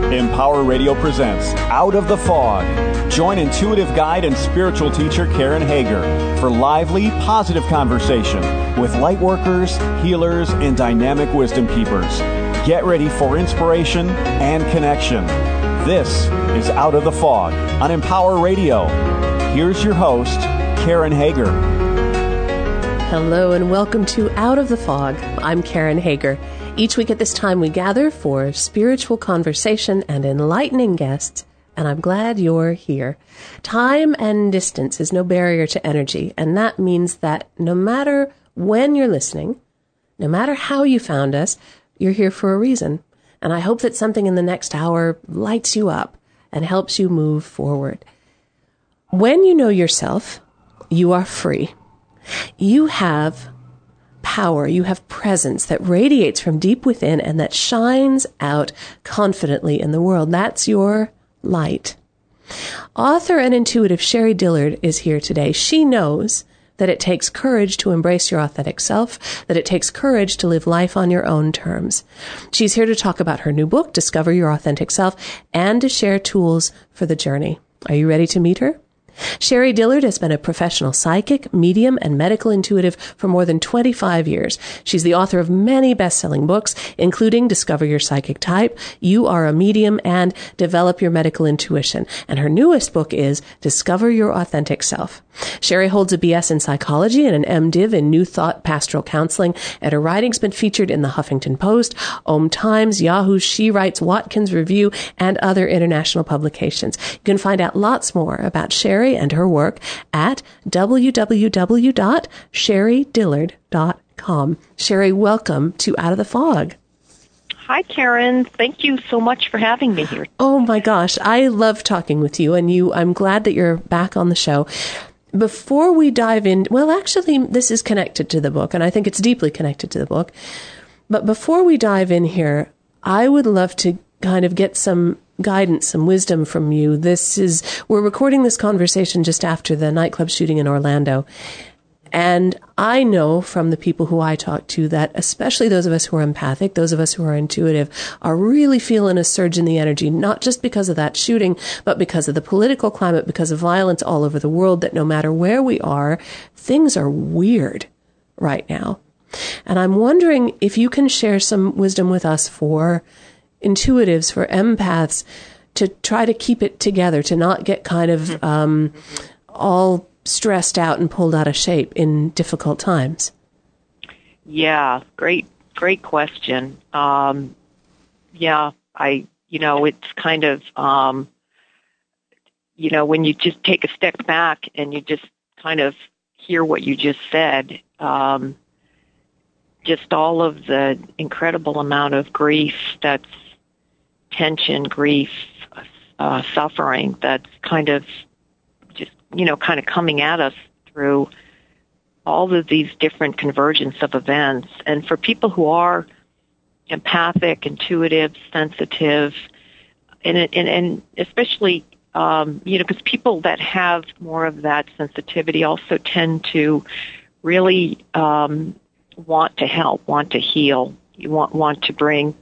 Empower Radio presents Out of the Fog. Join intuitive guide and spiritual teacher Karen Hager for lively, positive conversation with light workers, healers, and dynamic wisdom keepers. Get ready for inspiration and connection. This is Out of the Fog on Empower Radio. Here's your host, Karen Hager. Hello and welcome to Out of the Fog. I'm Karen Hager. Each week at this time we gather for spiritual conversation and enlightening guests, and I'm glad you're here. Time and distance is no barrier to energy, and that means that no matter when you're listening, no matter how you found us, you're here for a reason. And I hope that something in the next hour lights you up and helps you move forward. When you know yourself, you are free. You have power, you have presence that radiates from deep within and that shines out confidently in the world. That's your light. Author and intuitive Sherry Dillard is here today. She knows that it takes courage to embrace your authentic self, that it takes courage to live life on your own terms. She's here to talk about her new book, Discover Your Authentic Self, and to share tools for the journey. Are you ready to meet her? Sherry Dillard has been a professional psychic, medium, and medical intuitive for more than 25 years. She's the author of many best-selling books, including Discover Your Psychic Type, You Are a Medium, and Develop Your Medical Intuition. And her newest book is Discover Your Authentic Self. Sherry holds a BS in psychology and an MDiv in New Thought Pastoral Counseling, and her writing's been featured in the Huffington Post, Times, Yahoo, She Writes, Watkins Review, and other international publications. You can find out lots more about Sherry and her work at www.sherrydillard.com. Sherry, welcome to Out of the Fog. Hi, Karen. Thank you so much for having me here. Oh my gosh, I love talking with you, and I'm glad that you're back on the show. Before we dive in, well, actually, this is connected to the book, and I think it's deeply connected to the book. But before we dive in here, I would love to kind of get some guidance, some wisdom from you. We're recording this conversation just after the nightclub shooting in Orlando. And I know from the people who I talk to that especially those of us who are empathic, those of us who are intuitive, are really feeling a surge in the energy, not just because of that shooting, but because of the political climate, because of violence all over the world, that no matter where we are, things are weird right now. And I'm wondering if you can share some wisdom with us for intuitives, for empaths, to try to keep it together, to not get kind of all stressed out and pulled out of shape in difficult times. Yeah, great question. It's kind of, when you just take a step back and you just kind of hear what you just said, just all of the incredible amount of grief that's tension, grief, suffering that's kind of just, kind of coming at us through all of these different convergence of events. And for people who are empathic, intuitive, sensitive, and especially, because people that have more of that sensitivity also tend to really want to help, want to heal, you want to bring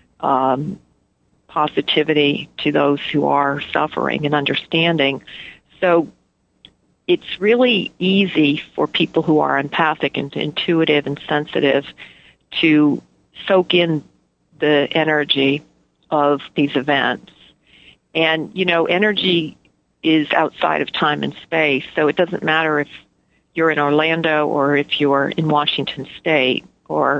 positivity to those who are suffering and understanding. So it's really easy for people who are empathic and intuitive and sensitive to soak in the energy of these events. And, energy is outside of time and space, so it doesn't matter if you're in Orlando or if you're in Washington State or,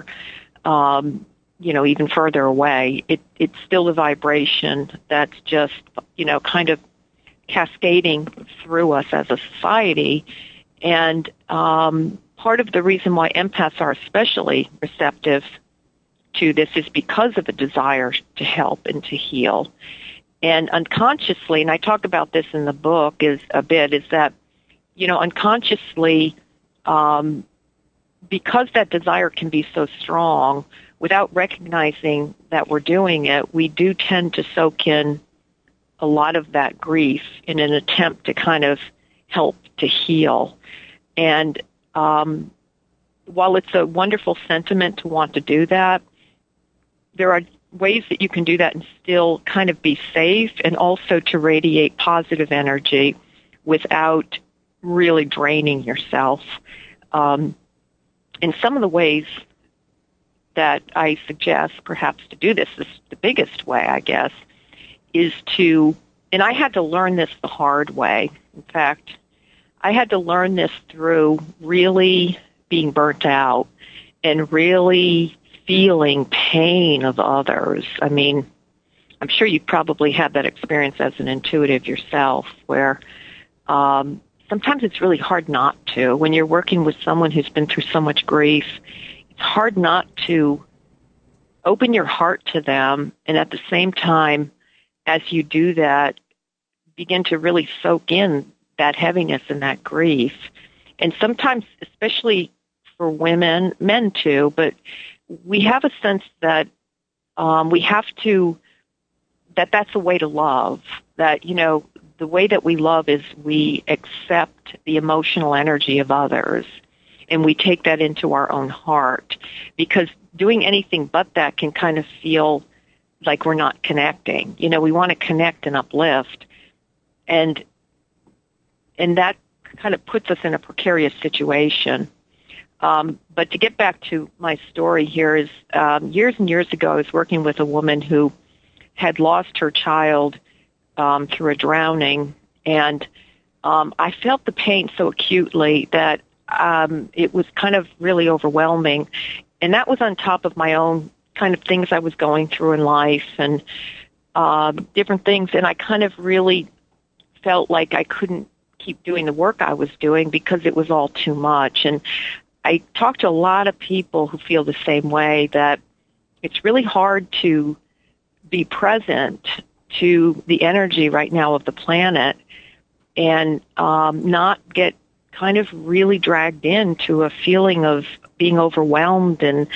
even further away. It's still a vibration that's just, kind of cascading through us as a society. And part of the reason why empaths are especially receptive to this is because of a desire to help and to heal. And unconsciously, and I talk about this in the book is that, unconsciously, because that desire can be so strong, without recognizing that we're doing it, we do tend to soak in a lot of that grief in an attempt to kind of help to heal. And while it's a wonderful sentiment to want to do that, there are ways that you can do that and still kind of be safe, and also to radiate positive energy without really draining yourself. And some of the ways that I suggest perhaps to do this is the biggest way, I guess, is to, and I had to learn this the hard way. In fact, I had to learn this through really being burnt out and really feeling pain of others. I mean, I'm sure you probably had that experience as an intuitive yourself, where sometimes it's really hard not to. When you're working with someone who's been through so much grief, it's hard not to open your heart to them, and at the same time, as you do that, begin to really soak in that heaviness and that grief. And sometimes, especially for women, men too, but we have a sense that we have to, that's a way to love, that, you know, the way that we love is we accept the emotional energy of others, and we take that into our own heart, because doing anything but that can kind of feel like we're not connecting. You know, we want to connect and uplift, and that kind of puts us in a precarious situation. But to get back to my story here is, years and years ago, I was working with a woman who had lost her child through a drowning, and I felt the pain so acutely that it was kind of really overwhelming. And that was on top of my own kind of things I was going through in life and different things. And I kind of really felt like I couldn't keep doing the work I was doing because it was all too much. And I talked to a lot of people who feel the same way, that it's really hard to be present to the energy right now of the planet and not get kind of really dragged into a feeling of being overwhelmed and,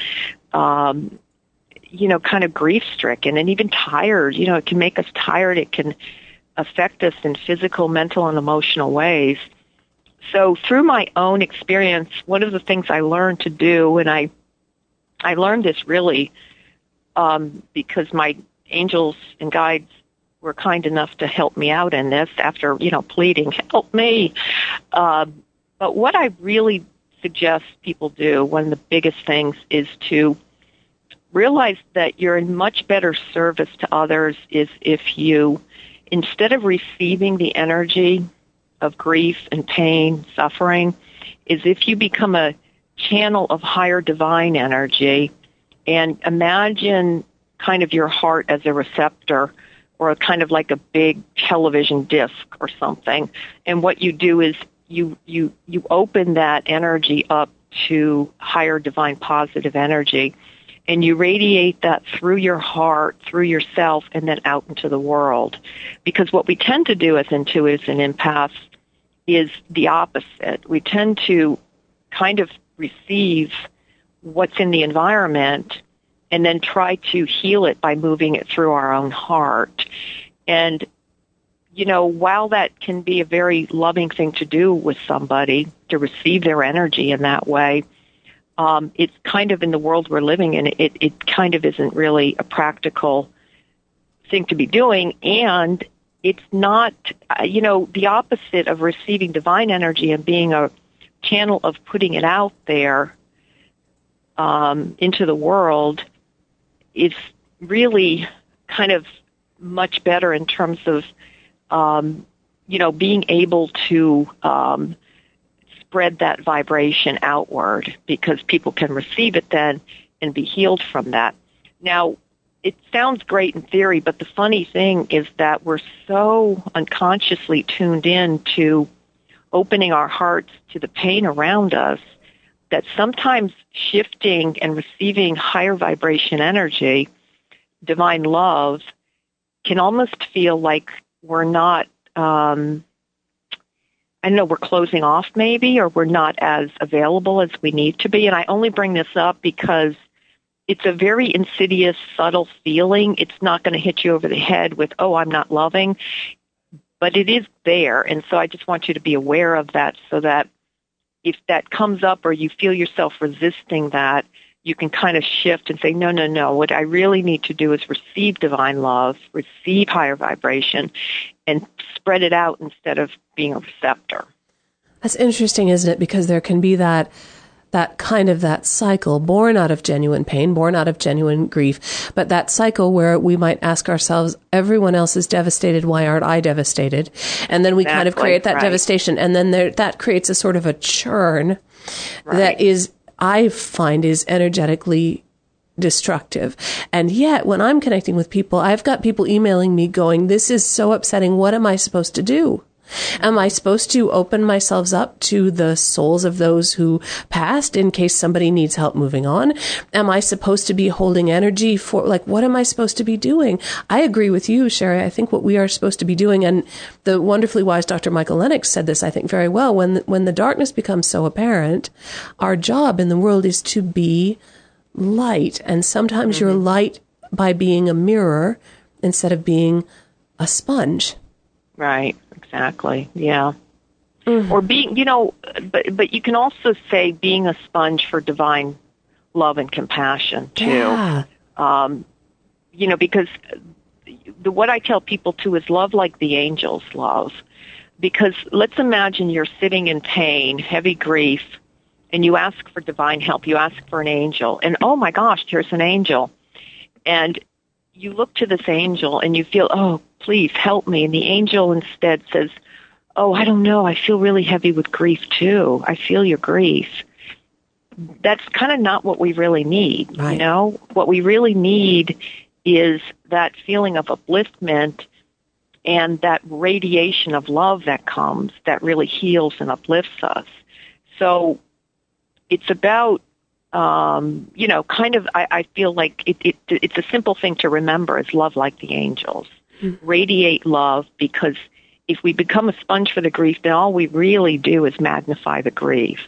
you know, kind of grief-stricken and even tired. You know, it can make us tired. It can affect us in physical, mental, and emotional ways. So through my own experience, one of the things I learned to do, and I learned this really because my angels and guides were kind enough to help me out in this after, you know, pleading, help me. But what I really suggest people do, one of the biggest things, is to realize that you're in much better service to others is if you, instead of receiving the energy of grief and pain, suffering, is if you become a channel of higher divine energy and imagine kind of your heart as a receptor or a kind of like a big television disc or something. And what you do is you open that energy up to higher divine positive energy, and you radiate that through your heart, through yourself, and then out into the world. Because what we tend to do as intuitives and empaths is the opposite. We tend to kind of receive what's in the environment and then try to heal it by moving it through our own heart. And, you know, while that can be a very loving thing to do with somebody, to receive their energy in that way, it's kind of in the world we're living in, it kind of isn't really a practical thing to be doing. And it's not, you know, the opposite of receiving divine energy and being a channel of putting it out there into the world is really kind of much better in terms of, you know, being able to spread that vibration outward, because people can receive it then and be healed from that. Now, it sounds great in theory, but the funny thing is that we're so unconsciously tuned in to opening our hearts to the pain around us that sometimes shifting and receiving higher vibration energy, divine love, can almost feel like we're not, I don't know, we're closing off maybe, or we're not as available as we need to be. And I only bring this up because it's a very insidious, subtle feeling. It's not going to hit you over the head with, oh, I'm not loving, but it is there. And so I just want you to be aware of that, so that if that comes up or you feel yourself resisting that, you can kind of shift and say, no. What I really need to do is receive divine love, receive higher vibration, and spread it out instead of being a receptor. That's interesting, isn't it? Because there can be that cycle born out of genuine pain, born out of genuine grief, but that cycle where we might ask ourselves, everyone else is devastated, why aren't I devastated? And then we kind of create that devastation, and then that creates a sort of a churn that is, I find, is energetically destructive. And yet, when I'm connecting with people, I've got people emailing me going, this is so upsetting, what am I supposed to do? Am I supposed to open myself up to the souls of those who passed in case somebody needs help moving on? Am I supposed to be holding energy for, what am I supposed to be doing? I agree with you, Sherry. I think what we are supposed to be doing, and the wonderfully wise Dr. Michael Lennox said this, I think, very well, when the darkness becomes so apparent, our job in the world is to be light. And sometimes you're light by being a mirror instead of being a sponge. Right. Exactly. Yeah. Or being, but you can also say being a sponge for divine love and compassion too. Yeah. Because what I tell people too is love like the angels love. Because let's imagine you're sitting in pain, heavy grief, and you ask for divine help. You ask for an angel, and oh my gosh, there's an angel. And you look to this angel and you feel, oh, please help me. And the angel instead says, oh, I don't know. I feel really heavy with grief too. I feel your grief. That's kind of not what we really need. Right. What we really need is that feeling of upliftment and that radiation of love that comes that really heals and uplifts us. So it's about, I feel like it's a simple thing to remember is love like the angels. Radiate love, because if we become a sponge for the grief, then all we really do is magnify the grief.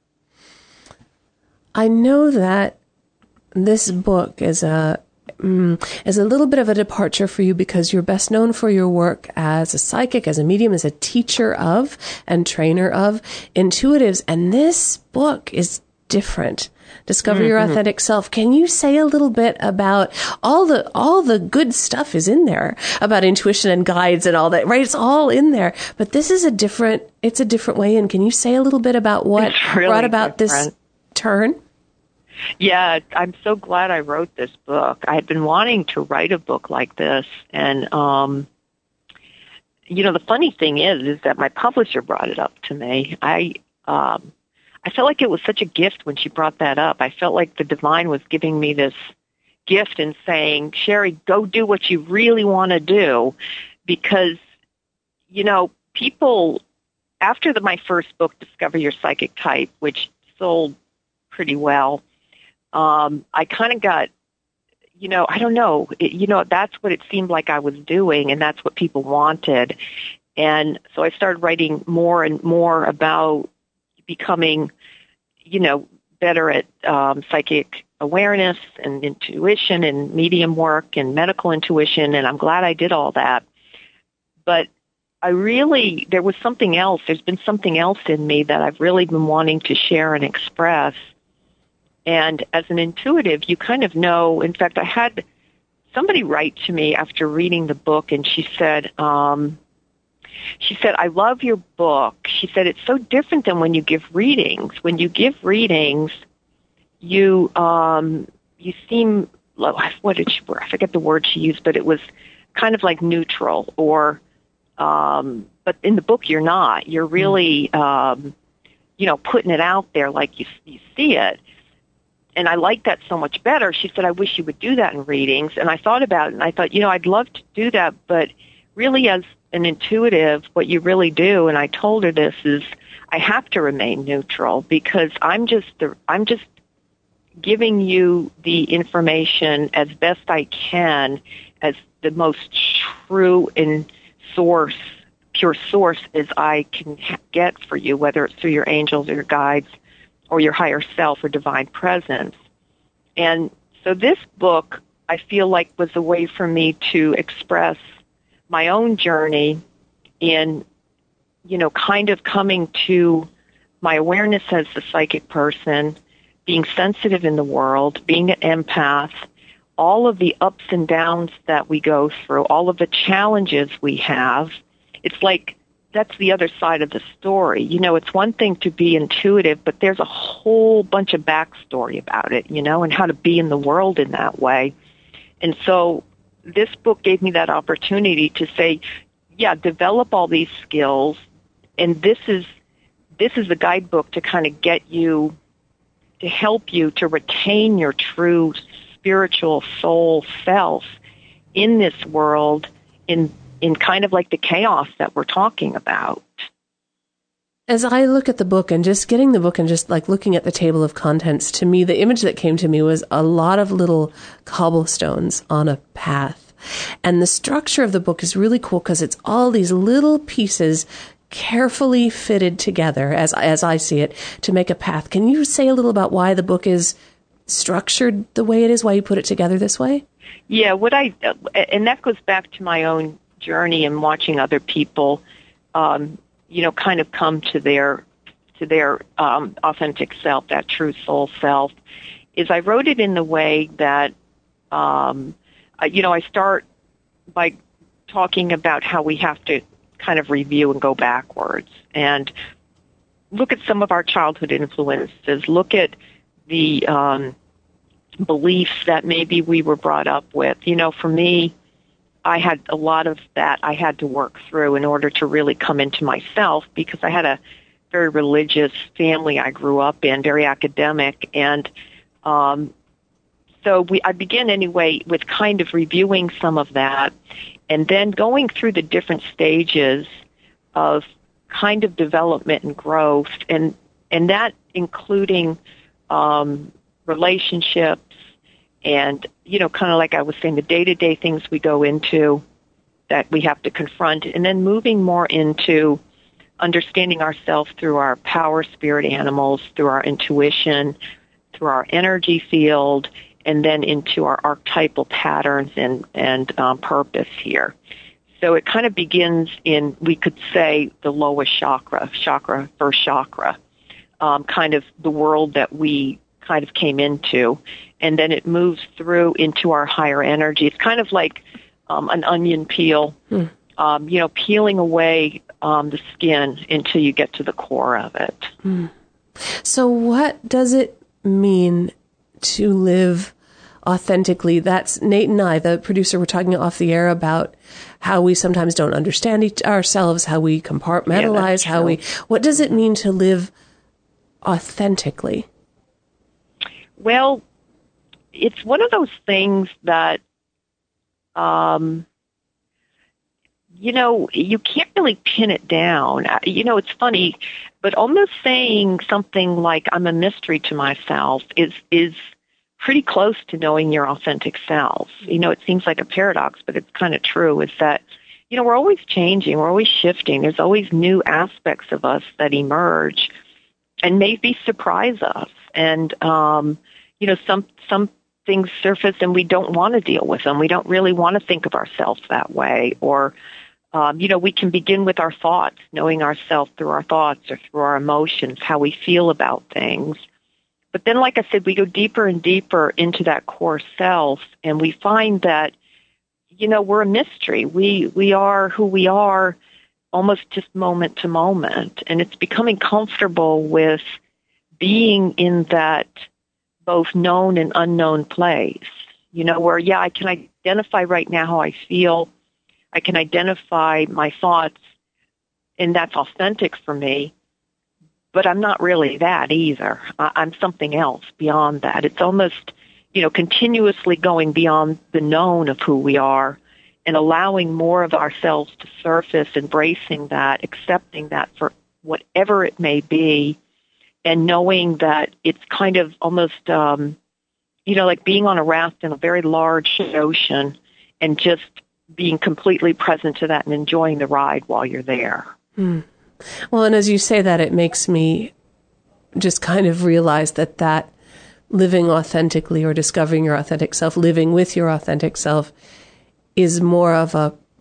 I know that this book is a little bit of a departure for you because you're best known for your work as a psychic, as a medium, as a teacher of and trainer of intuitives. And this book is different. Discover Your Authentic Self. Can you say a little bit about all the good stuff is in there about intuition and guides and all that, right? It's all in there, but this is a different way in. Can you say a little bit about what really brought about this turn? Yeah, I'm so glad I wrote this book. I had been wanting to write a book like this, and the funny thing is that my publisher brought it up to me. I felt like it was such a gift when she brought that up. I felt like the divine was giving me this gift and saying, Sherry, go do what you really want to do. Because, people, after my first book, Discover Your Psychic Type, which sold pretty well, I kind of got, I don't know, that's what it seemed like I was doing, and that's what people wanted. And so I started writing more and more about becoming, better at psychic awareness and intuition and medium work and medical intuition, and I'm glad I did all that. But there was something else. There's been something else in me that I've really been wanting to share and express. And as an intuitive, you kind of know. In fact, I had somebody write to me after reading the book, and she said, I love your book. She said, it's so different than when you give readings. When you give readings, you seem, I forget the word she used, but it was kind of like neutral or, but in the book you're not. You're really, putting it out there like you see it. And I like that so much better. She said, I wish you would do that in readings. And I thought about it, and I thought, I'd love to do that, but really as an intuitive, what you really do, and I told her this, is I have to remain neutral because I'm just giving you the information as best I can, as the most true and pure source as I can get for you, whether it's through your angels or your guides or your higher self or divine presence. And so this book, I feel like, was a way for me to express my own journey in, kind of coming to my awareness as a psychic person, being sensitive in the world, being an empath, all of the ups and downs that we go through, all of the challenges we have. It's like that's the other side of the story. You know, it's one thing to be intuitive, but there's a whole bunch of backstory about it, you know, and how to be in the world in that way. And so this book gave me that opportunity to say, yeah, develop all these skills, and this is the guidebook to kind of get you, to help you to retain your true spiritual soul self in this world, in kind of like the chaos that we're talking about. As I look at the book and just getting the book and just like looking at the table of contents, to me, the image that came to me was a lot of little cobblestones on a path. And the structure of the book is really cool because it's all these little pieces carefully fitted together, as I see it, to make a path. Can you say a little about why the book is structured the way it is, why you put it together this way? Yeah, and that goes back to my own journey and watching other people, you know, kind of come to their authentic self, that true soul self, is I wrote it in the way that, you know, I start by talking about how we have to kind of review and go backwards and look at some of our childhood influences, look at the beliefs that maybe we were brought up with. You know, for me, I had a lot of that I had to work through in order to really come into myself, because I had a very religious family I grew up in, very academic, and so I begin anyway with kind of reviewing some of that, and then going through the different stages of kind of development and growth, and that including relationships and, you know, kind of like I was saying, the day-to-day things we go into that we have to confront, and then moving more into understanding ourselves through our power spirit animals, through our intuition, through our energy field, and then into our archetypal patterns and purpose here. So it kind of begins in, we could say, the lowest chakra, first chakra, kind of the world that we kind of came into, and then it moves through into our higher energy. It's kind of like an onion peel, you know, peeling away the skin until you get to the core of it. So what does it mean to live authentically? That's Nate and I, the producer, were talking off the air about how we sometimes don't understand ourselves, how we compartmentalize, what does it mean to live authentically? Well, it's one of those things that, you know, you can't really pin it down. You know, it's funny, but almost saying something like I'm a mystery to myself is pretty close to knowing your authentic self. You know, it seems like a paradox, but it's kind of true, is that, you know, we're always changing, we're always shifting. There's always new aspects of us that emerge and maybe surprise us. And, you know, some things surface and we don't want to deal with them. We don't really want to think of ourselves that way. Or, you know, we can begin with our thoughts, knowing ourselves through our thoughts or through our emotions, how we feel about things. But then, like I said, we go deeper and deeper into that core self, and we find that, you know, we're a mystery. We are who we are almost just moment to moment. And it's becoming comfortable with being in that both known and unknown place, you know, where, yeah, I can identify right now how I feel. I can identify my thoughts, and that's authentic for me. But I'm not really that either. I'm something else beyond that. It's almost, you know, continuously going beyond the known of who we are and allowing more of ourselves to surface, embracing that, accepting that for whatever it may be, and knowing that it's kind of almost, you know, like being on a raft in a very large ocean and just being completely present to that and enjoying the ride while you're there. Well, and as you say that, it makes me just kind of realize that living authentically or discovering your authentic self, living with your authentic self, is more of a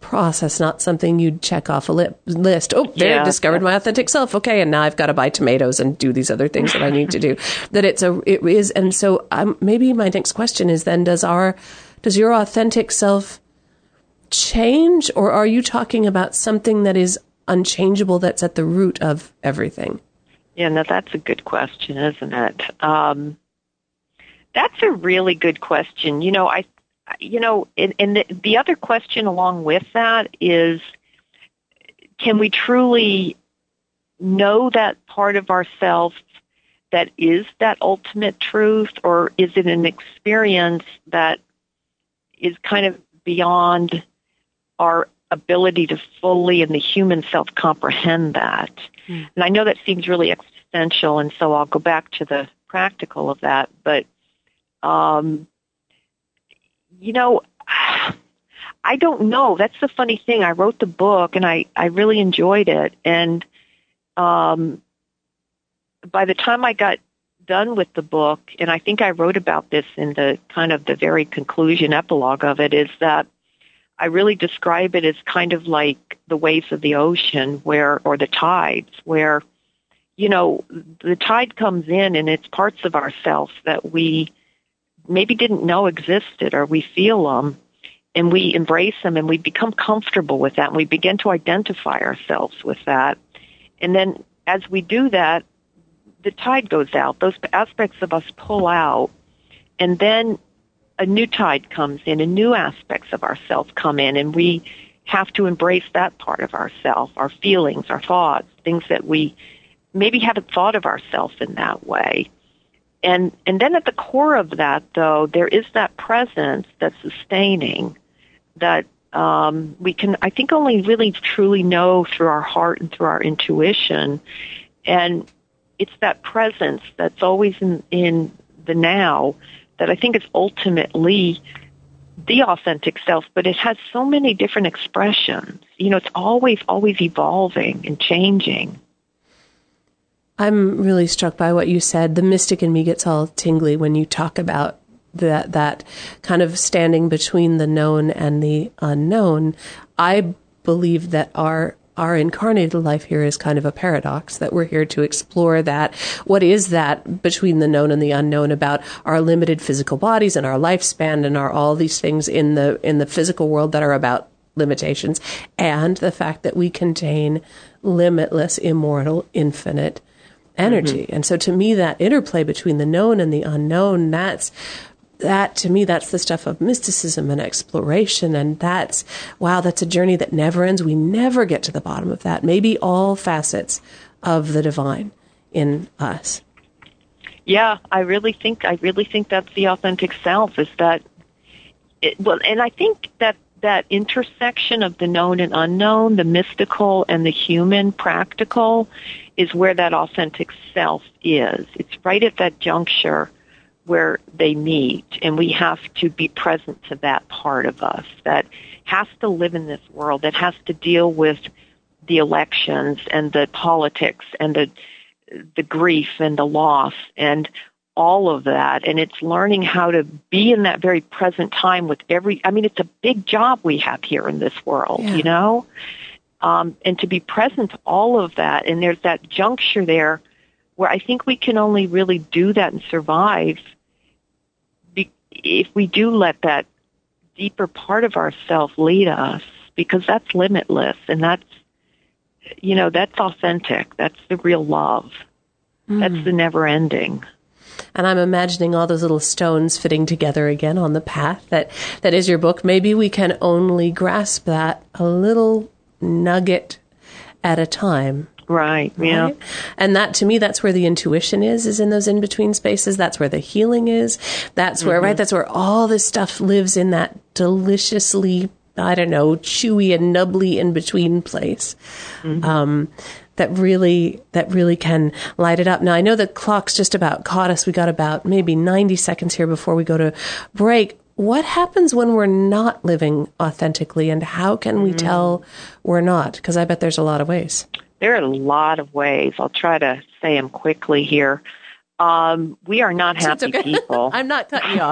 process, not something you'd check off a list. Oh, there, discovered my authentic self. Okay, and now I've got to buy tomatoes and do these other things that I need to do. That it is, and so maybe my next question is then: does your authentic self change, or are you talking about something that is unchangeable, that's at the root of everything? Yeah, no, that's a good question, isn't it? That's a really good question. And the other question along with that is, can we truly know that part of ourselves that is that ultimate truth, or is it an experience that is kind of beyond our ability to fully in the human self comprehend that? And I know that seems really existential, and so I'll go back to the practical of that. But, I don't know. That's the funny thing. I wrote the book, and I really enjoyed it. And by the time I got done with the book, and I think I wrote about this in the kind of the very conclusion epilogue of it, is that I really describe it as kind of like the waves of the ocean or the tides, where, the tide comes in and it's parts of ourselves that we maybe didn't know existed, or we feel them and we embrace them and we become comfortable with that and we begin to identify ourselves with that. And then as we do that, the tide goes out. Those aspects of us pull out, and then a new tide comes in and new aspects of ourselves come in, and we have to embrace that part of ourselves, our feelings, our thoughts, things that we maybe haven't thought of ourselves in that way. And then at the core of that, though, there is that presence that's sustaining that we can, I think, only really truly know through our heart and through our intuition. And it's that presence that's always in the now that I think is ultimately the authentic self, but it has so many different expressions. It's always evolving and changing. I'm really struck by what you said. The mystic in me gets all tingly when you talk about that kind of standing between the known and the unknown. I believe that our incarnated life here is kind of a paradox, that we're here to explore that. What is that between the known and the unknown about our limited physical bodies and our lifespan and all these things in the physical world that are about limitations, and the fact that we contain limitless, immortal, infinite energy. Mm-hmm. And so to me, that interplay between the known and the unknown, that's the stuff of mysticism and exploration. And that's a journey that never ends. We never get to the bottom of that. Maybe all facets of the divine in us. Yeah, I really think that's the authentic self, is that and I think that intersection of the known and unknown, the mystical and the human practical, is where that authentic self is. It's right at that juncture where they meet, and we have to be present to that part of us that has to live in this world, that has to deal with the elections and the politics and the grief and the loss and all of that. And it's learning how to be in that very present time with it's a big job we have here in this world, and to be present to all of that. And there's that juncture there where I think we can only really do that and survive if we do let that deeper part of ourselves lead us, because that's limitless and that's authentic. That's the real love. That's the never ending. And I'm imagining all those little stones fitting together again on the path that is your book. Maybe we can only grasp that a little nugget at a time. Right, yeah. Right? And that, to me, that's where the intuition is in those in-between spaces. That's where the healing is. That's where, right, that's where all this stuff lives, in that deliciously, chewy and nubbly in-between place. That really can light it up. Now, I know the clock's just about caught us. We got about maybe 90 seconds here before we go to break. What happens when we're not living authentically, and how can we tell we're not? Because I bet there's a lot of ways. There are a lot of ways. I'll try to say them quickly here. We are not happy people. I'm not cutting you off.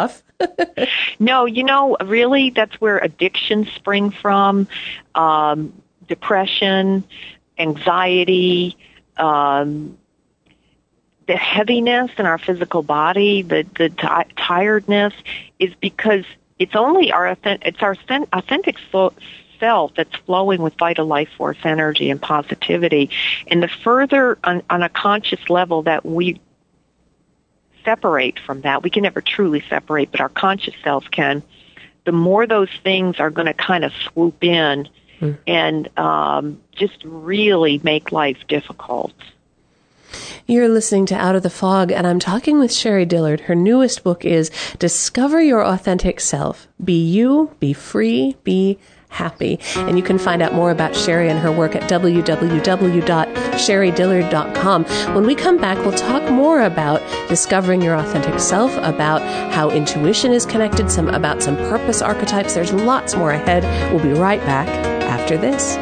No, really, that's where addictions spring from, depression, anxiety, the heaviness in our physical body, the tiredness is because it's only our authentic self that's flowing with vital life force energy and positivity. And the further on a conscious level that we separate from that, we can never truly separate, but our conscious self can, the more those things are going to kind of swoop in and just really make life difficult. You're listening to Out of the Fog, and I'm talking with Sherry Dillard. Her newest book is Discover Your Authentic Self. Be you, be free, be happy. And you can find out more about Sherry and her work at www.sherrydillard.com. When we come back, we'll talk more about discovering your authentic self, about how intuition is connected, about some purpose archetypes. There's lots more ahead. We'll be right back after this.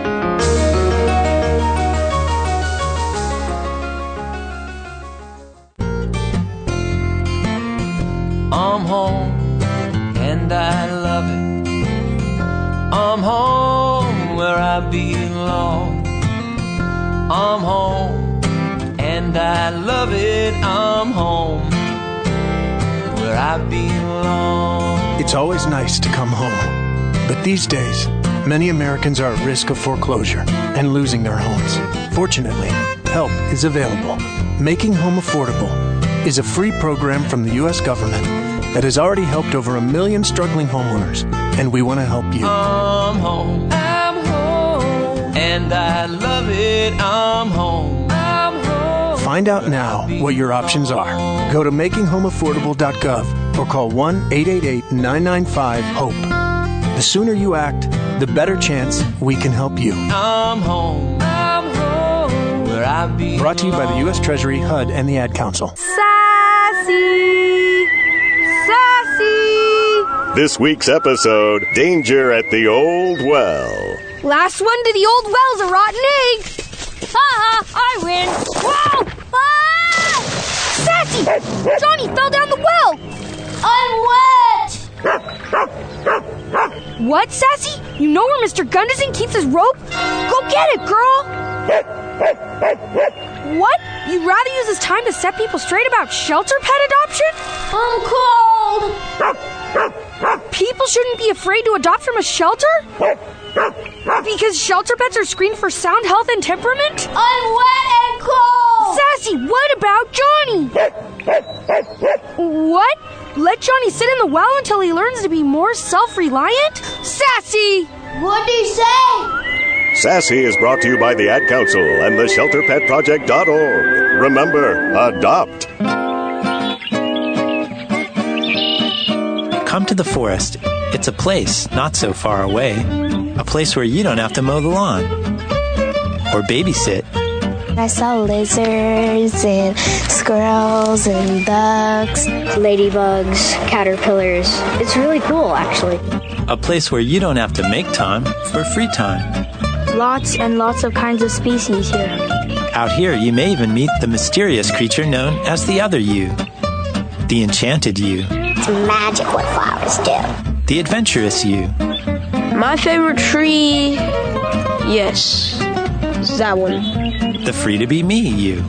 I'm home, and I love it. I'm home where I belong. I'm home, and I love it. I'm home where I belong. It's always nice to come home. But these days, many Americans are at risk of foreclosure and losing their homes. Fortunately, help is available. Making Home Affordable is a free program from the U.S. government that has already helped over 1 million struggling homeowners, and we want to help you. I'm home, and I love it. I'm home. Find out now what your options are. Go to makinghomeaffordable.gov or call 1-888-995-HOPE. The sooner you act, the better chance we can help you. I'm home, where I belong. Brought to you by the U.S. Treasury, HUD, and the Ad Council. Sassy! This week's episode, Danger at the Old Well. Last one to the old well's a rotten egg. Ha! I win. Whoa! Ah! Sassy! Johnny fell down the well. I'm wet. What, Sassy? You know where Mr. Gunderson keeps his rope? Go get it, girl. What? You'd rather use this time to set people straight about shelter pet adoption? I'm cold. People shouldn't be afraid to adopt from a shelter? Because shelter pets are screened for sound health and temperament? I'm wet and cold. Sassy, what about Johnny? What? Let Johnny sit in the well until he learns to be more self-reliant? Sassy! What'd he say? Sassy is brought to you by the Ad Council and the ShelterPetProject.org. Remember, adopt. Come to the forest. It's a place not so far away. A place where you don't have to mow the lawn or babysit. I saw lizards and squirrels and ducks, ladybugs, caterpillars. It's really cool, actually. A place where you don't have to make time for free time. Lots and lots of kinds of species here. Out here, you may even meet the mysterious creature known as the other you. The enchanted you. It's magic what flowers do. The adventurous you. My favorite tree, yes, that one. The free-to-be-me you.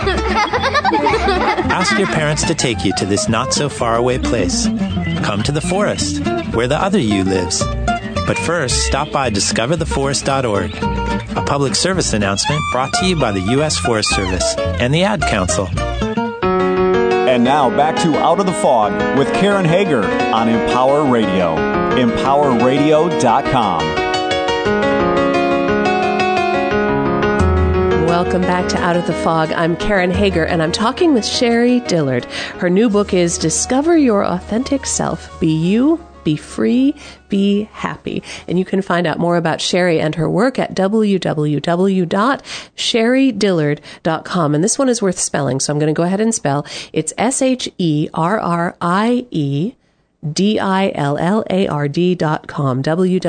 Ask your parents to take you to this not-so-far-away place. Come to the forest, where the other you lives. But first, stop by discovertheforest.org, a public service announcement brought to you by the U.S. Forest Service and the Ad Council. And now back to Out of the Fog with Karen Hager on Empower Radio. EmpowerRadio.com. Welcome back to Out of the Fog. I'm Karen Hager, and I'm talking with Sherry Dillard. Her new book is Discover Your Authentic Self. Be you, be free, be happy. And you can find out more about Sherry and her work at www.sherrydillard.com. And this one is worth spelling, so I'm going to go ahead and spell. It's SHERRIE DILLARD.com,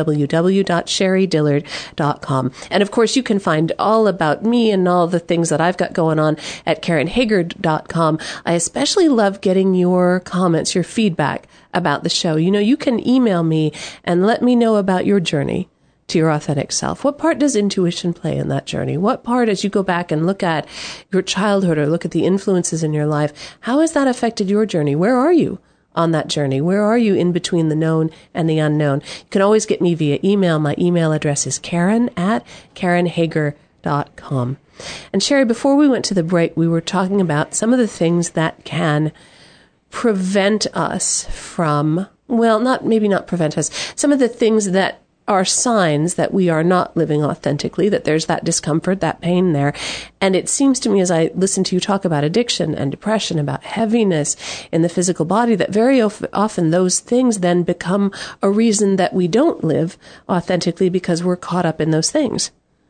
www.sherrydillard.com. And of course, you can find all about me and all the things that I've got going on at KarenHager.com. I especially love getting your comments, your feedback about the show. You know, you can email me and let me know about your journey to your authentic self. What part does intuition play in that journey? What part, as you go back and look at your childhood or look at the influences in your life, how has that affected your journey? Where are you on that journey? Where are you in between the known and the unknown? You can always get me via email. My email address is Karen@KarenHager.com. And Sherry, before we went to the break, we were talking about some of the things that can prevent us from, well, maybe not prevent us, some of the things that are signs that we are not living authentically, that there's that discomfort, that pain there. And it seems to me, as I listen to you talk about addiction and depression, about heaviness in the physical body, that very often those things then become a reason that we don't live authentically because we're caught up in those things.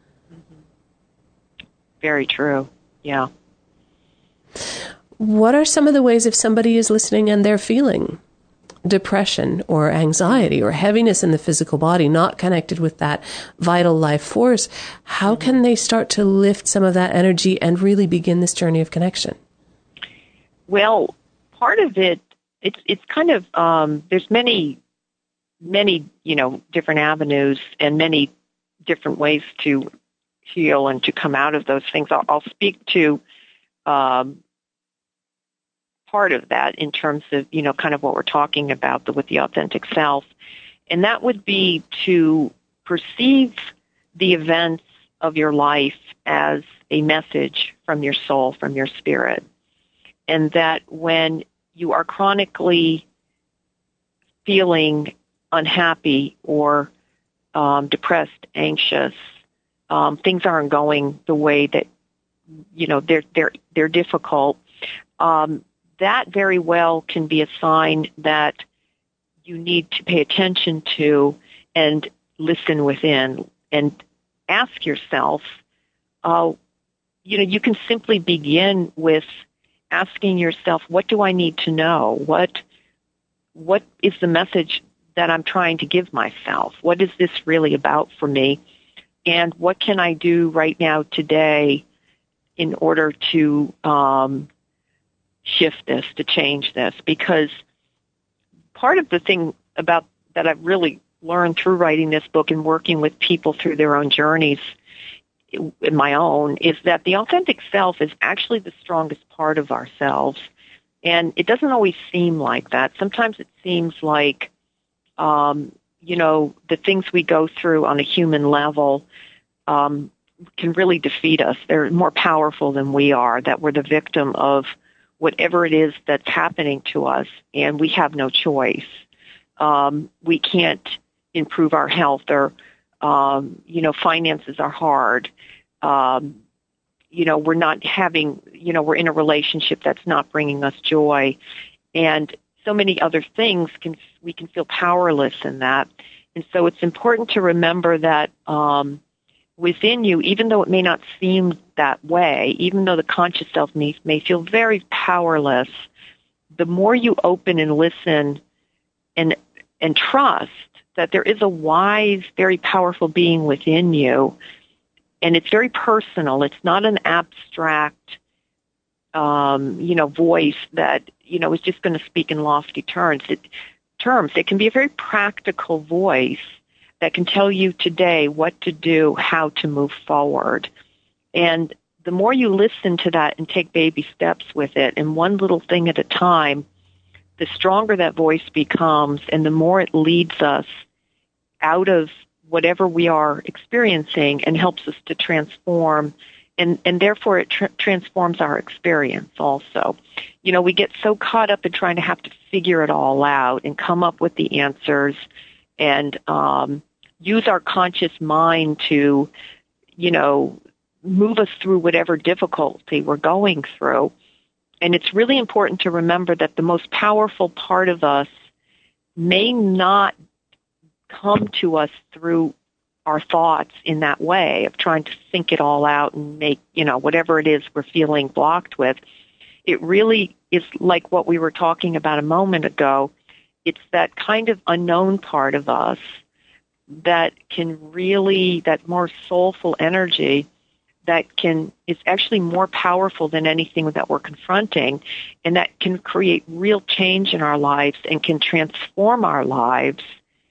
Very true. Yeah. What are some of the ways, if somebody is listening and they're feeling depression or anxiety or heaviness in the physical body, not connected with that vital life force, how can they start to lift some of that energy and really begin this journey of connection? Well, part of it, it's kind of, there's many, different avenues and many different ways to heal and to come out of those things. I'll speak to part of that in terms of, kind of what we're talking about with the authentic self. And that would be to perceive the events of your life as a message from your soul, from your spirit. And that when you are chronically feeling unhappy or depressed, anxious, things aren't going the way that, they're difficult, that very well can be a sign that you need to pay attention to and listen within and ask yourself, you can simply begin with asking yourself, what do I need to know? What is the message that I'm trying to give myself? What is this really about for me? And what can I do right now today in order to shift this, to change this? Because part of the thing about that I've really learned through writing this book and working with people through their own journeys, in my own, is that the authentic self is actually the strongest part of ourselves. And it doesn't always seem like that. Sometimes it seems like, the things we go through on a human level can really defeat us. They're more powerful than we are, that we're the victim of whatever it is that's happening to us, and we have no choice. We can't improve our health, or, finances are hard. We're not having, we're in a relationship that's not bringing us joy. And so many other things we can feel powerless in that. And so it's important to remember that within you, even though it may not seem that way, even though the conscious self may feel very powerless, the more you open and listen and trust that there is a wise, very powerful being within you, and it's very personal. It's not an abstract, voice that, is just going to speak in lofty terms. It can be a very practical voice that can tell you today what to do, how to move forward. And the more you listen to that and take baby steps with it, and one little thing at a time, the stronger that voice becomes, and the more it leads us out of whatever we are experiencing and helps us to transform, and therefore it transforms our experience also. We get so caught up in trying to have to figure it all out and come up with the answers and use our conscious mind to, move us through whatever difficulty we're going through. And it's really important to remember that the most powerful part of us may not come to us through our thoughts in that way of trying to think it all out and make, whatever it is we're feeling blocked with. It really is like what we were talking about a moment ago. it's that kind of unknown part of us that can really, that more soulful energy that is actually more powerful than anything that we're confronting, and that can create real change in our lives and can transform our lives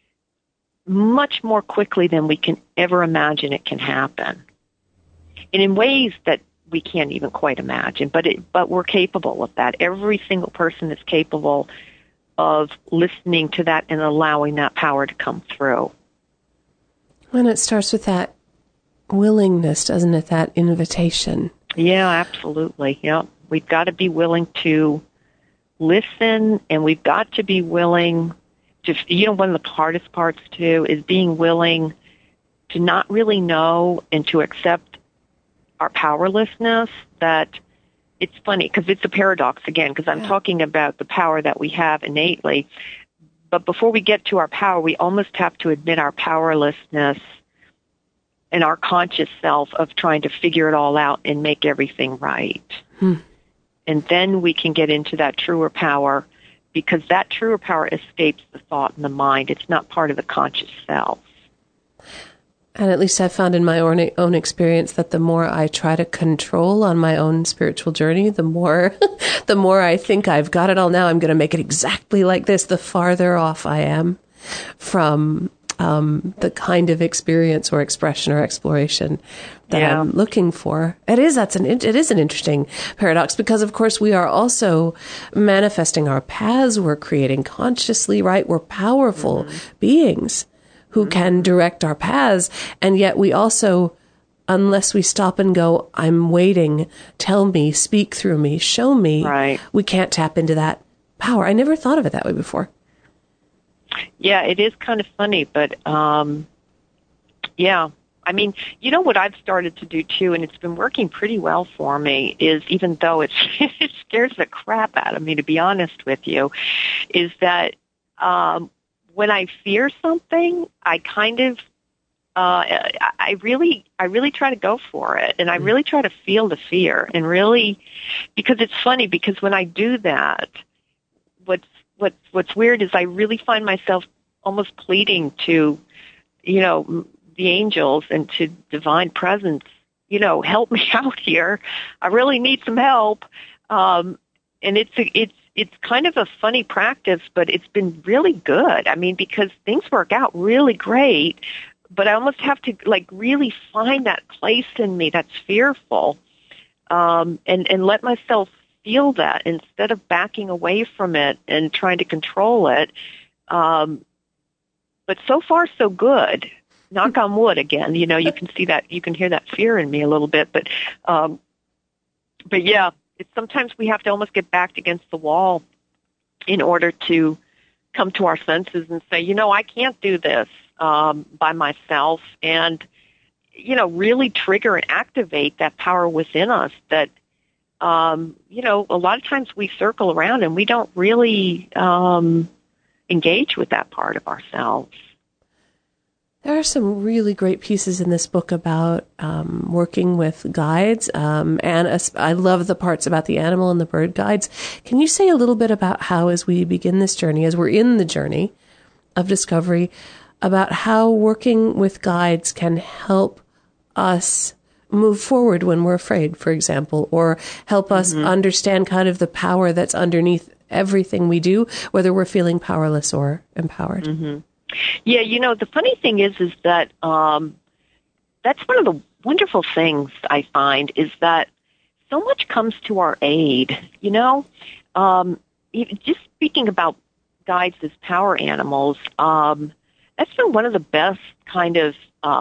much more quickly than we can ever imagine it can happen. And in ways that we can't even quite imagine, but we're capable of that. Every single person is capable of listening to that and allowing that power to come through. And it starts with that willingness, doesn't it? That invitation. Yeah, absolutely. Yeah. We've got to be willing to listen, and we've got to be willing to, one of the hardest parts too is being willing to not really know and to accept our powerlessness. That it's funny because it's a paradox again, because I'm talking about the power that we have innately. But before we get to our power, we almost have to admit our powerlessness and our conscious self of trying to figure it all out and make everything right. And then we can get into that truer power, because that truer power escapes the thought and the mind. It's not part of the conscious self. And at least I've found in my own experience that the more I try to control on my own spiritual journey, the more I think I've got it all now, I'm going to make it exactly like this, the farther off I am from the kind of experience or expression or exploration that I'm looking for. It is an interesting paradox, because of course we are also manifesting our paths. We're creating consciously, right? We're powerful beings who can direct our paths. And yet we also, unless we stop and go, I'm waiting, tell me, speak through me, show me, we can't tap into that power. I never thought of it that way before. Yeah, it is kind of funny, but I mean, what I've started to do too, and it's been working pretty well for me, is, even though it scares the crap out of me, to be honest with you, is that when I fear something, I kind of, I really try to go for it, and I really try to feel the fear, and really, because it's funny, because when I do that, what's weird is I really find myself almost pleading to, the angels and to divine presence, help me out here. I really need some help. And it's kind of a funny practice, but it's been really good. I mean, because things work out really great, but I almost have to really find that place in me that's fearful, and let myself feel that instead of backing away from it and trying to control it. But so far, so good. Knock on wood again. You can see that, you can hear that fear in me a little bit. But yeah, sometimes we have to almost get backed against the wall in order to come to our senses and say, I can't do this by myself, and, really trigger and activate that power within us that, a lot of times we circle around and we don't really engage with that part of ourselves. There are some really great pieces in this book about working with guides, and I love the parts about the animal and the bird guides. Can you say a little bit about how, as we begin this journey, as we're in the journey of discovery, about how working with guides can help us move forward when we're afraid, for example, or help us understand kind of the power that's underneath everything we do, whether we're feeling powerless or empowered? Yeah, the funny thing is that that's one of the wonderful things I find, is that so much comes to our aid, just speaking about guides as power animals, that's been one of the best kind of,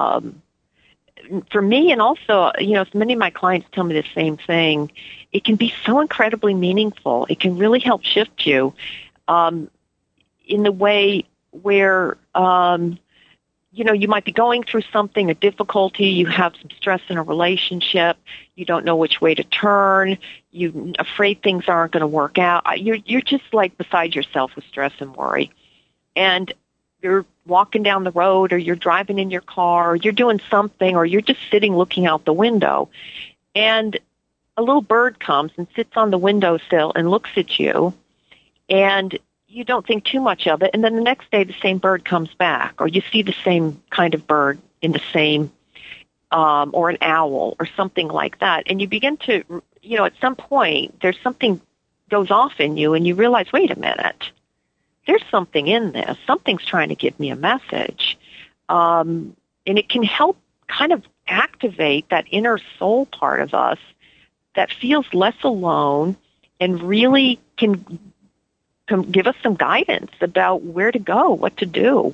for me, and also, many of my clients tell me the same thing. It can be so incredibly meaningful. It can really help shift you in the way where, you might be going through something, a difficulty, you have some stress in a relationship, you don't know which way to turn, you're afraid things aren't going to work out. You're just beside yourself with stress and worry. And you're walking down the road, or you're driving in your car, or you're doing something, or you're just sitting looking out the window. And a little bird comes and sits on the windowsill and looks at you. And you don't think too much of it, and then the next day the same bird comes back, or you see the same kind of bird in the same, or an owl or something like that, and you begin to, at some point there's something goes off in you, and you realize, wait a minute, there's something in this. Something's trying to give me a message, and it can help kind of activate that inner soul part of us that feels less alone and really can give us some guidance about where to go, what to do,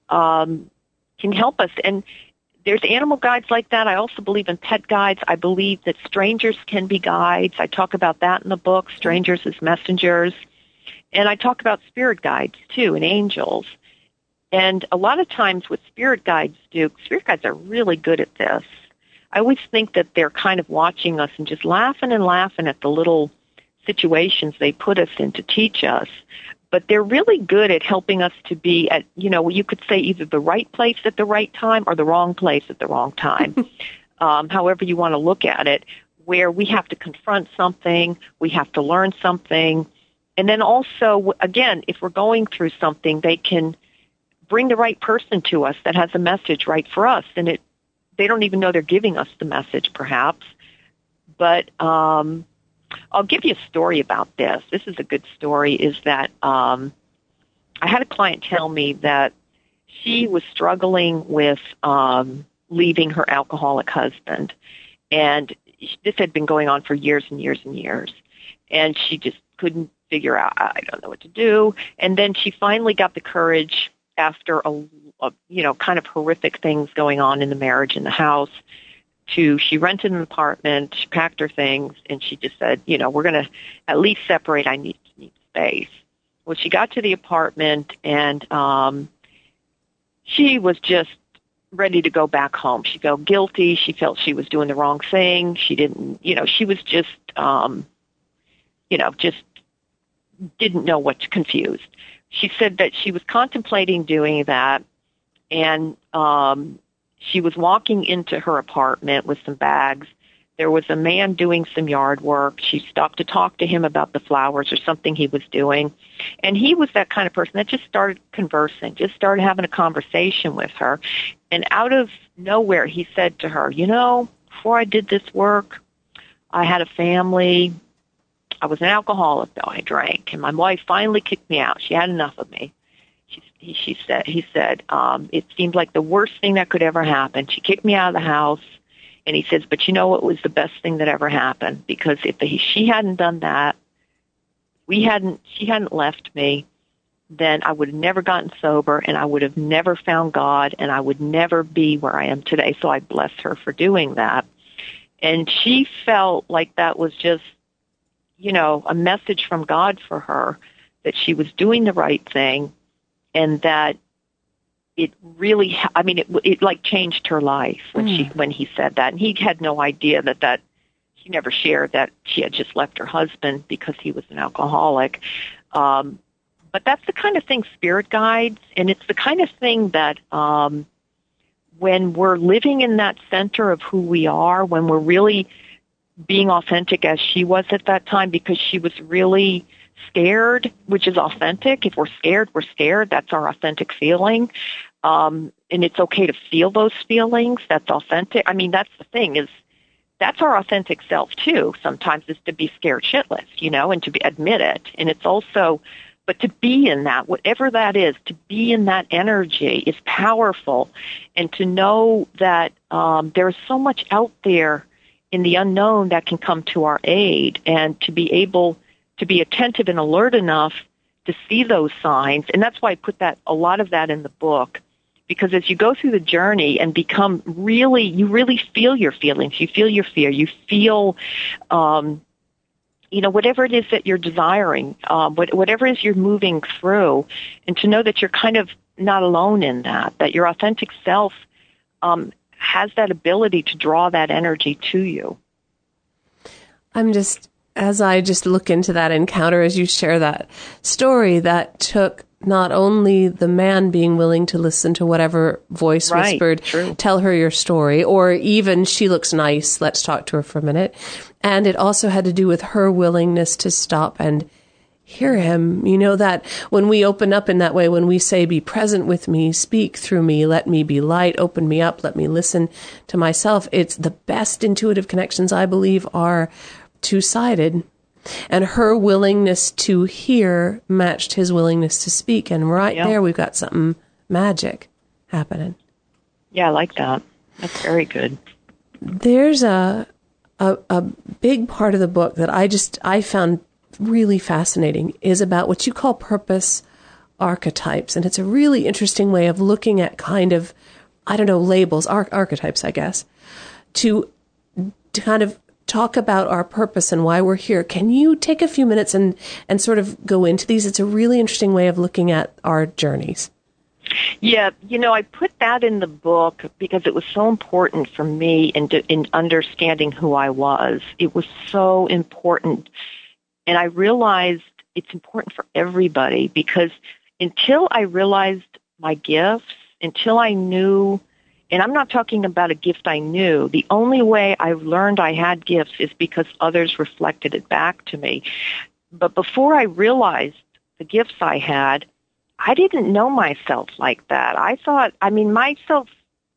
can help us. And there's animal guides like that. I also believe in pet guides. I believe that strangers can be guides. I talk about that in the book, strangers as messengers. And I talk about spirit guides, too, and angels. And a lot of times what spirit guides do, spirit guides are really good at this. I always think that they're kind of watching us and just laughing at the little situations they put us in to teach us. But they're really good at helping us to be at, you could say either the right place at the right time or the wrong place at the wrong time, however you want to look at it, where we have to confront something, we have to learn something. And then also, again, if we're going through something, they can bring the right person to us that has a message right for us. And they don't even know they're giving us the message, perhaps. But I'll give you a story about this. This is a good story, is that I had a client tell me that she was struggling with leaving her alcoholic husband. And this had been going on for years and years and years. And she just couldn't figure out, I don't know what to do. And then she finally got the courage after a kind of horrific things going on in the marriage in the house. She rented an apartment, she packed her things, and she just said, we're going to at least separate. I need space. Well, she got to the apartment, and she was just ready to go back home. She felt guilty. She felt she was doing the wrong thing. She didn't, she was just, just didn't know what to, confused. She said that she was contemplating doing that, and she was walking into her apartment with some bags. There was a man doing some yard work. She stopped to talk to him about the flowers or something he was doing. And he was that kind of person that just started conversing, just started having a conversation with her. And out of nowhere, he said to her, before I did this work, I had a family. I was an alcoholic, though. I drank. And my wife finally kicked me out. She had enough of me. He said, it seemed like the worst thing that could ever happen. She kicked me out of the house, and he says, but it was the best thing that ever happened, because if she hadn't done that, she hadn't left me, then I would have never gotten sober, and I would have never found God, and I would never be where I am today. So I bless her for doing that. And she felt like that was just, a message from God for her, that she was doing the right thing. And that it really, it like changed her life when he said that. And he had no idea that she never shared that she had just left her husband because he was an alcoholic. But that's the kind of thing spirit guides, and it's the kind of thing that when we're living in that center of who we are, when we're really being authentic as she was at that time, because she was really scared, which is authentic. If we're scared. That's our authentic feeling. And it's okay to feel those feelings. That's authentic. That's the thing, is that's our authentic self too. Sometimes is to be scared shitless, and to admit it. And it's also, but to be in that, whatever that is, to be in that energy is powerful. And to know that there's so much out there in the unknown that can come to our aid, and to be able to be attentive and alert enough to see those signs. And that's why I put a lot of that in the book, because as you go through the journey and you really feel your feelings, you feel your fear, you feel, whatever it is that you're desiring, whatever it is you're moving through, and to know that you're kind of not alone in that your authentic self has that ability to draw that energy to you. As I just look into that encounter, as you share that story, that took not only the man being willing to listen to whatever voice whispered, tell her your story, or even she looks nice, let's talk to her for a minute. And it also had to do with her willingness to stop and hear him. You know, that when we open up in that way, when we say, be present with me, speak through me, let me be light, open me up, let me listen to myself. It's the best intuitive connections, I believe, are two-sided. And her willingness to hear matched his willingness to speak. And right there, we've got something magic happening. Yeah, I like that. That's very good. There's a big part of the book that I found really fascinating is about what you call purpose archetypes. And it's a really interesting way of looking at kind of, I don't know, labels, archetypes, I guess, to kind of talk about our purpose and why we're here. Can you take a few minutes and sort of go into these? It's a really interesting way of looking at our journeys. Yeah, you know, I put that in the book because it was so important for me in understanding who I was. It was so important. And I realized it's important for everybody because until I realized my gifts, until I knew, and I'm not talking about a gift I knew, the only way I learned I had gifts is because others reflected it back to me. But before I realized the gifts I had, I didn't know myself like that. I thought, my self,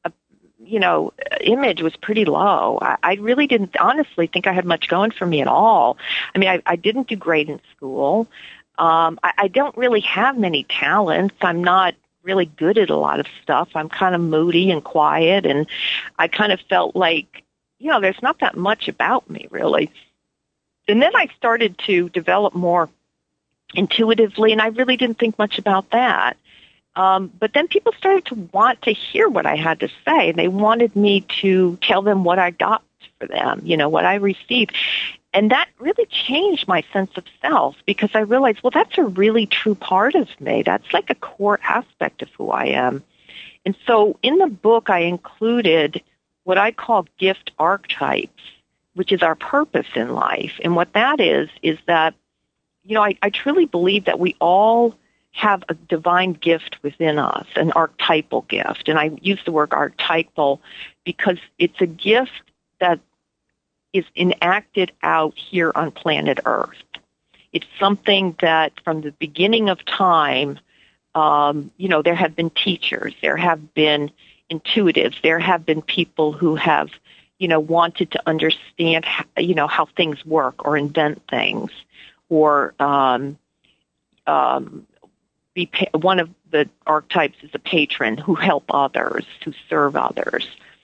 image was pretty low. I really didn't honestly think I had much going for me at all. I didn't do great in school. I don't really have many talents. I'm not really good at a lot of stuff. I'm kind of moody and quiet, and I kind of felt like, there's not that much about me, really. And then I started to develop more intuitively, and I really didn't think much about that. But then people started to want to hear what I had to say, and they wanted me to tell them what I got for them, what I received. And that really changed my sense of self because I realized, well, that's a really true part of me. That's like a core aspect of who I am. And so in the book, I included what I call gift archetypes, which is our purpose in life. And what that is that, I truly believe that we all have a divine gift within us, an archetypal gift. And I use the word archetypal because it's a gift that is enacted out here on planet Earth. It's something that from the beginning of time, there have been teachers, there have been intuitives, there have been people who have, wanted to understand, how things work or invent things, or one of the archetypes is a patron who help others, who serve others.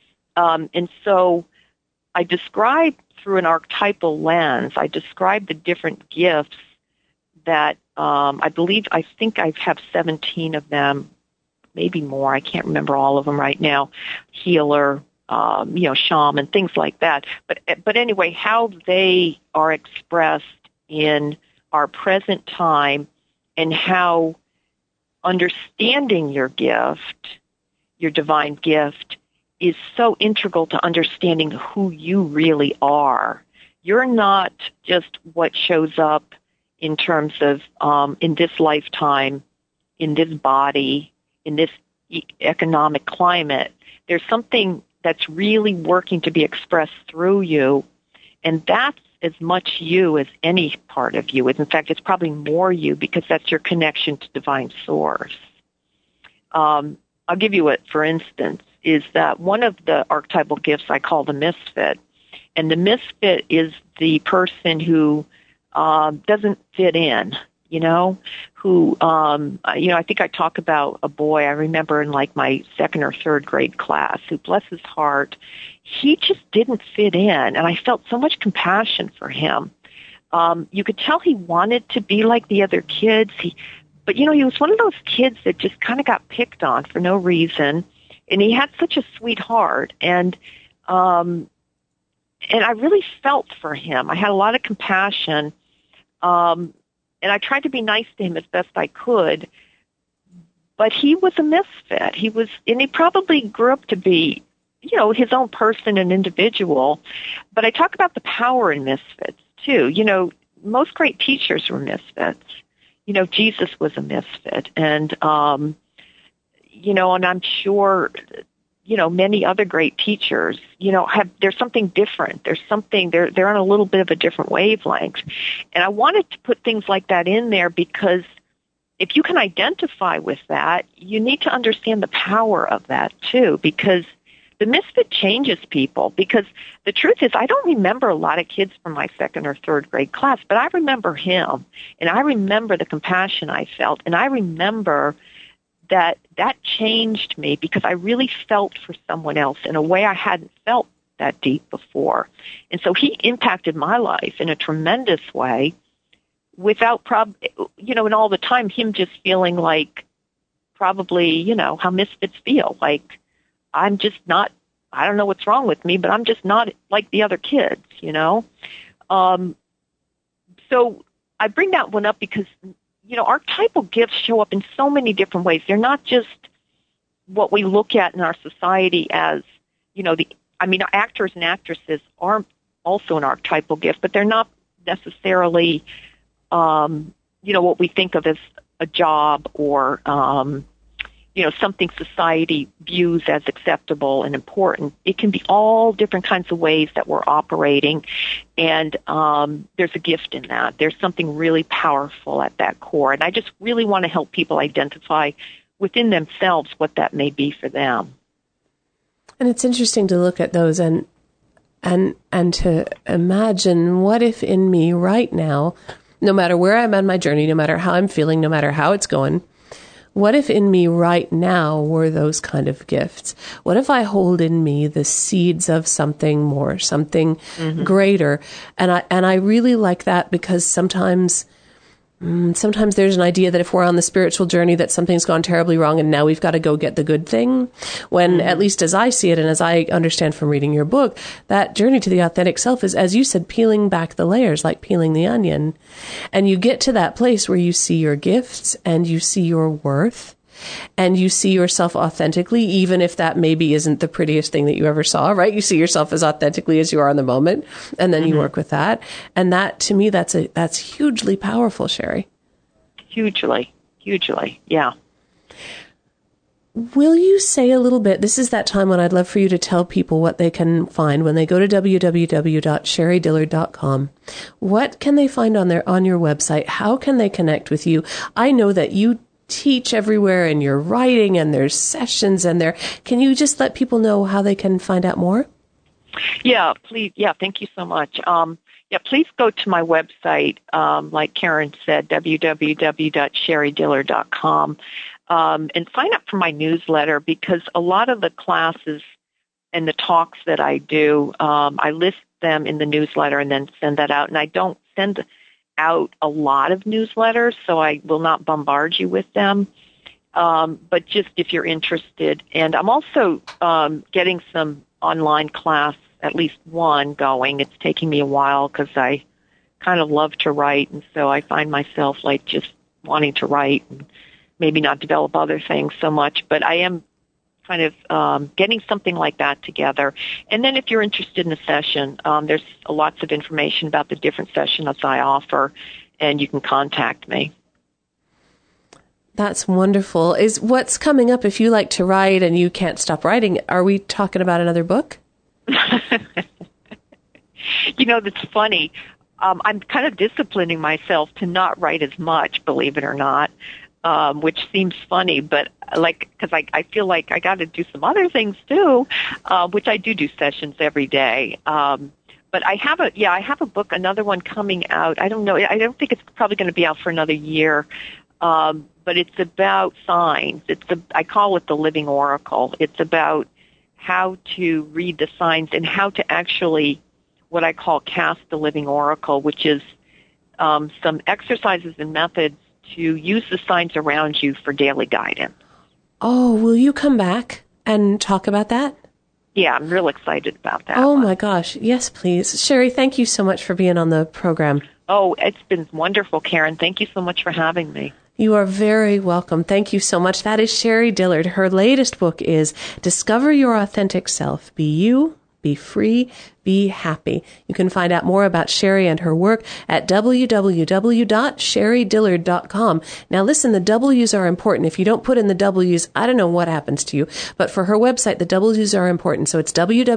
And so I describe through an archetypal lens, I describe the different gifts that I think I have 17 of them, maybe more. I can't remember all of them right now. Healer, shaman, things like that. But anyway, how they are expressed in our present time and how understanding your gift, your divine gift, is so integral to understanding who you really are. You're not just what shows up in terms of in this lifetime, in this body, in this economic climate. There's something that's really working to be expressed through you, and that's as much you as any part of you. In fact, it's probably more you because that's your connection to divine source. I'll give you it, for instance, is that one of the archetypal gifts I call the misfit. And the misfit is the person who doesn't fit in, who, I think I talk about a boy I remember in like my second or third grade class who, bless his heart, he just didn't fit in. And I felt so much compassion for him. You could tell he wanted to be like the other kids. But he was one of those kids that just kind of got picked on for no reason. And he had such a sweet heart. And I really felt for him. I had a lot of compassion. And I tried to be nice to him as best I could. But he was a misfit. And he probably grew up to be, his own person and individual. But I talk about the power in misfits, too. Most great teachers were misfits. Jesus was a misfit. And, and I'm sure many other great teachers, there's something different. They're on a little bit of a different wavelength. And I wanted to put things like that in there because if you can identify with that, you need to understand the power of that too, because the misfit changes people. Because the truth is, I don't remember a lot of kids from my second or third grade class, but I remember him, and I remember the compassion I felt, and I remember that changed me because I really felt for someone else in a way I hadn't felt that deep before. And so he impacted my life in a tremendous way without and all the time him just feeling like probably, how misfits feel. Like, I'm just not, I don't know what's wrong with me, but I'm just not like the other kids, So I bring that one up because, archetypal gifts show up in so many different ways. They're not just what we look at in our society as, actors and actresses are also an archetypal gift, but they're not necessarily, what we think of as a job or, something society views as acceptable and important. It can be all different kinds of ways that we're operating, and there's a gift in that. There's something really powerful at that core, and I just really want to help people identify within themselves what that may be for them. And it's interesting to look at those and to imagine, what if in me right now, no matter where I'm on my journey, no matter how I'm feeling, no matter how it's going, what if in me right now were those kind of gifts? What if I hold in me the seeds of something more, something greater? And I really like that because sometimes there's an idea that if we're on the spiritual journey that something's gone terribly wrong and now we've got to go get the good thing. When, at least as I see it and as I understand from reading your book, that journey to the authentic self is, as you said, peeling back the layers, like peeling the onion. And you get to that place where you see your gifts and you see your worth and you see yourself authentically, even if that maybe isn't the prettiest thing that you ever saw, right? You see yourself as authentically as you are in the moment, and then you work with that. And that, to me, that's hugely powerful, Sherry. Hugely, yeah. Will you say a little bit, this is that time when I'd love for you to tell people what they can find when they go to www.sherrydillard.com. What can they find on your website? How can they connect with you? I know that you teach everywhere and you're writing and there's sessions and can you just let people know how they can find out more? Yeah, please. Yeah, thank you so much. Please go to my website, like Karen said, www.sherrydillard.com, and sign up for my newsletter, because a lot of the classes and the talks that I do, I list them in the newsletter and then send that out. And I don't send out a lot of newsletters, so I will not bombard you with them. But just if you're interested. And I'm also getting some online class, at least one, going. It's taking me a while because I kind of love to write, and so I find myself like just wanting to write and maybe not develop other things so much. But I am kind of getting something like that together. And then if you're interested in a session, there's lots of information about the different sessions I offer, and you can contact me. That's wonderful. Is what's coming up, if you like to write and you can't stop writing, are we talking about another book? That's funny. I'm kind of disciplining myself to not write as much, believe it or not, which seems funny, but because I feel like I got to do some other things too, which I do sessions every day. But I have a book, another one coming out. I don't know. I don't think it's probably going to be out for another year. But it's about signs. I call it the Living Oracle. It's about how to read the signs and how to actually, what I call, cast the Living Oracle, which is some exercises and methods to use the signs around you for daily guidance. Oh, will you come back and talk about that? Yeah, I'm real excited about that. Oh, my gosh. Yes, please. Sherry, thank you so much for being on the program. Oh, it's been wonderful, Karen. Thank you so much for having me. You are very welcome. Thank you so much. That is Sherry Dillard. Her latest book is Discover Your Authentic Self. Be You, Be free, be happy. You can find out more about Sherry and her work at www.sherrydillard.com. Now listen, the W's are important. If you don't put in the W's, I don't know what happens to you. But for her website, the W's are important. So it's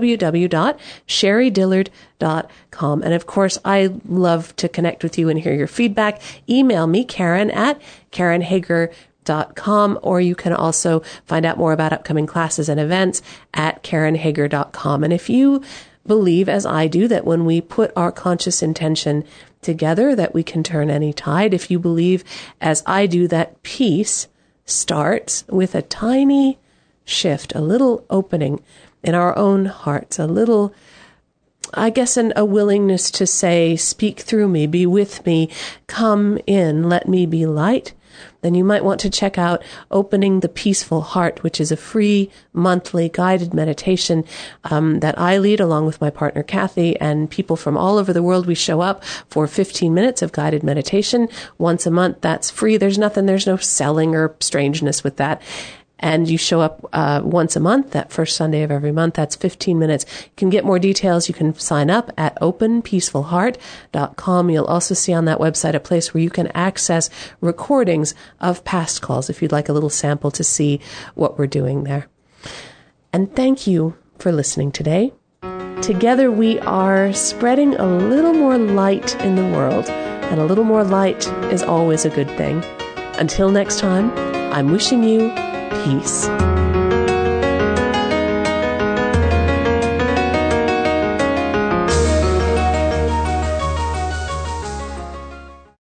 www.sherrydillard.com. And of course, I love to connect with you and hear your feedback. Email me, Karen, at KarenHager.com, or you can also find out more about upcoming classes and events at KarenHager.com. And if you believe, as I do, that when we put our conscious intention together, that we can turn any tide, if you believe, as I do, that peace starts with a tiny shift, a little opening in our own hearts, a little, I guess, a willingness to say, speak through me, be with me, come in, let me be light, then you might want to check out Opening the Peaceful Heart, which is a free monthly guided meditation that I lead along with my partner Kathy, and people from all over the world. We show up for 15 minutes of guided meditation once a month. That's free. There's no selling or strangeness with that. And you show up once a month, that first Sunday of every month. That's 15 minutes. You can get more details. You can sign up at openpeacefulheart.com. You'll also see on that website a place where you can access recordings of past calls if you'd like a little sample to see what we're doing there. And thank you for listening today. Together we are spreading a little more light in the world, and a little more light is always a good thing. Until next time, I'm wishing you peace.